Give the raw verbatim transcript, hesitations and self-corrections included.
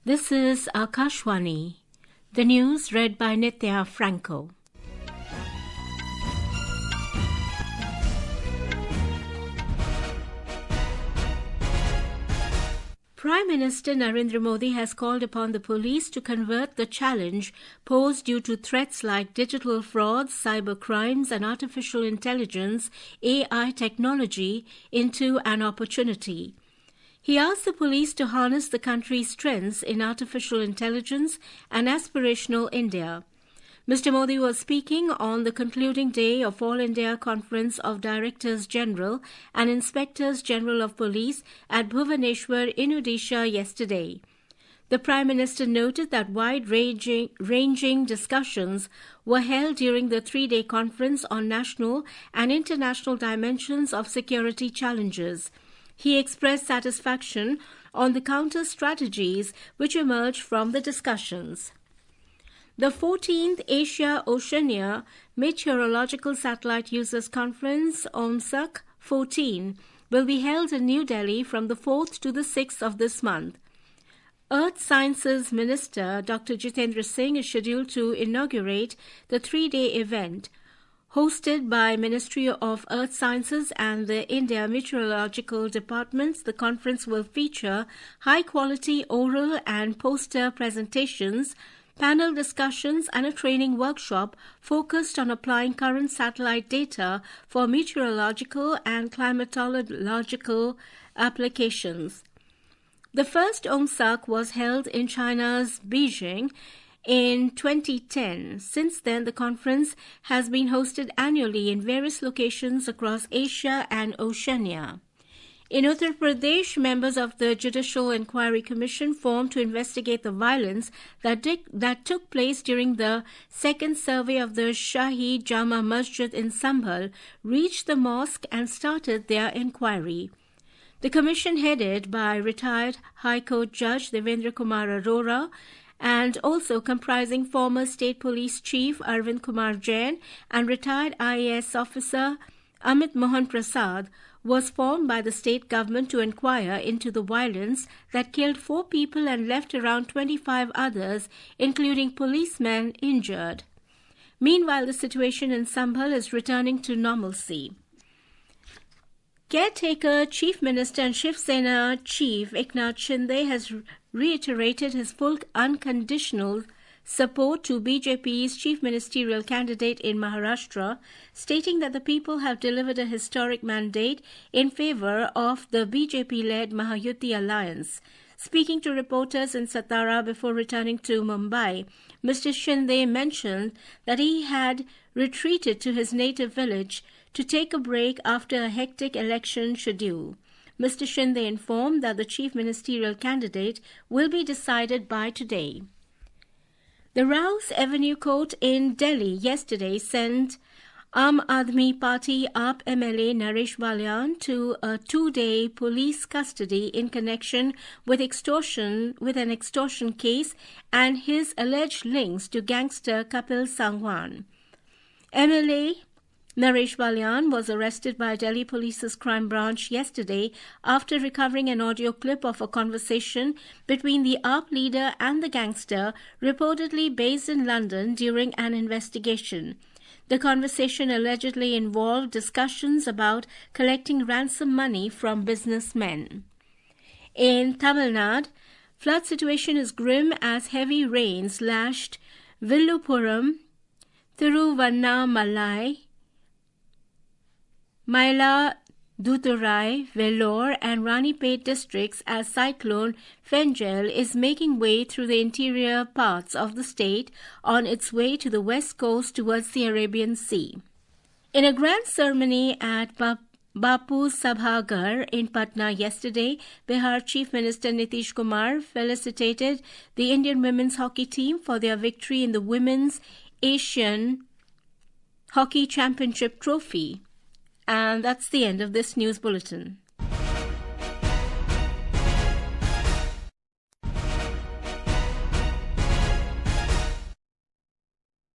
This is Akashwani. The news read by Nitya Franco. Prime Minister Narendra Modi has called upon the police to convert the challenge posed due to threats like digital frauds, cyber crimes, and artificial intelligence A I technology into an opportunity. He asked the police to harness the country's strengths in artificial intelligence and aspirational India. Mister Modi was speaking on the concluding day of All India Conference of Directors General and Inspectors General of Police at Bhubaneswar in Odisha yesterday. The Prime Minister noted that wide-ranging ranging discussions were held during the three-day conference on national and international dimensions of security challenges. He expressed satisfaction on the counter strategies which emerged from the discussions. The fourteenth Asia-Oceania Meteorological Satellite Users Conference, OMSAC fourteen, will be held in New Delhi from the fourth to the sixth of this month. Earth Sciences Minister Doctor Jitendra Singh is scheduled to inaugurate the three-day event. Hosted by Ministry of Earth Sciences and the India Meteorological Departments, the conference will feature high-quality oral and poster presentations, panel discussions, and a training workshop focused on applying current satellite data for meteorological and climatological applications. The first OMSAC was held in China's Beijing in twenty ten. Since then, the conference has been hosted annually in various locations across Asia and Oceania. In Uttar Pradesh, members of the Judicial Inquiry Commission formed to investigate the violence that, did, that took place during the second survey of the Shahi Jama Masjid in Sambhal reached the mosque and started their inquiry. The commission, headed by retired High Court Judge Devendra Kumar Arora and also comprising former State Police Chief Arvind Kumar Jain and retired I A S officer Amit Mohan Prasad, was formed by the state government to inquire into the violence that killed four people and left around twenty-five others, including policemen, injured. Meanwhile, the situation in Sambhal is returning to normalcy. Caretaker Chief Minister and Shiv Sena Chief Eknath Shinde has reiterated his full unconditional support to B J P's chief ministerial candidate in Maharashtra, stating that the people have delivered a historic mandate in favor of the B J P-led Mahayuti alliance. Speaking to reporters in Satara before returning to Mumbai, Mister Shinde mentioned that he had retreated to his native village to take a break after a hectic election schedule. Mister Shinde informed that the chief ministerial candidate will be decided by today. The Rouse Avenue Court in Delhi yesterday sent Aam Aadmi Party A A P M L A Naresh Balyan to a two-day police custody in connection with extortion, with an extortion case and his alleged links to gangster Kapil Sangwan. M L A Naresh Balyan was arrested by Delhi Police's crime branch yesterday after recovering an audio clip of a conversation between the A A P leader and the gangster, reportedly based in London, during an investigation. The conversation allegedly involved discussions about collecting ransom money from businessmen. In Tamil Nadu, flood situation is grim as heavy rains lashed Villupuram, Thiruvannamalai, Mayiladuthurai, Vellore and Ranipet districts as Cyclone Fenjel is making way through the interior parts of the state on its way to the west coast towards the Arabian Sea. In a grand ceremony at Bapu Sabhagar in Patna yesterday, Bihar Chief Minister Nitish Kumar felicitated the Indian women's hockey team for their victory in the Women's Asian Hockey Championship Trophy. And that's the end of this news bulletin.